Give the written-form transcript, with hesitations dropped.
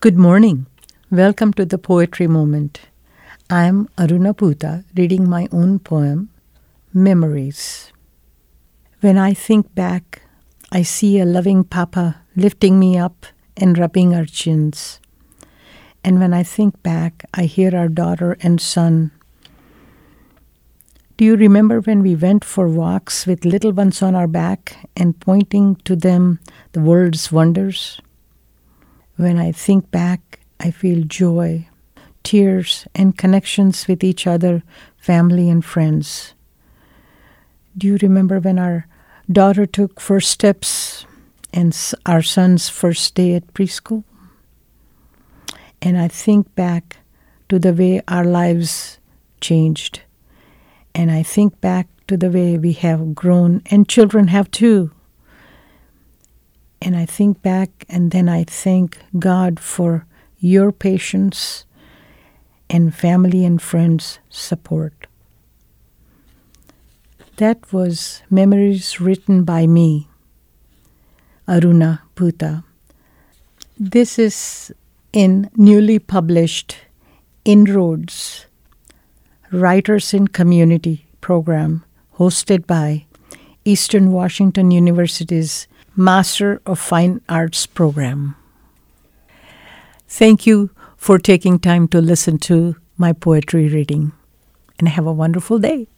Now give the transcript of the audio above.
Good morning. Welcome to the Poetry Moment. I am Aruna Bhuta reading my own poem, Memories. When I think back, I see a loving papa lifting me up and rubbing our chins. And when I think back, I hear our daughter and son. Do you remember when we went for walks with little ones on our back and pointing to them the world's wonders? When I think back, I feel joy, tears, and connections with each other, family and friends. Do you remember when our daughter took first steps and our son's first day at preschool? And I think back to the way our lives changed. And I think back to the way we have grown, and children have too. And I think back, and then I thank God for your patience and family and friends' support. That was Memories written by me, Aruna Bhuta. This is in newly published Inroads, Writers in Community program hosted by Eastern Washington University's Master of Fine Arts program. Thank you for taking time to listen to my poetry reading, and have a wonderful day.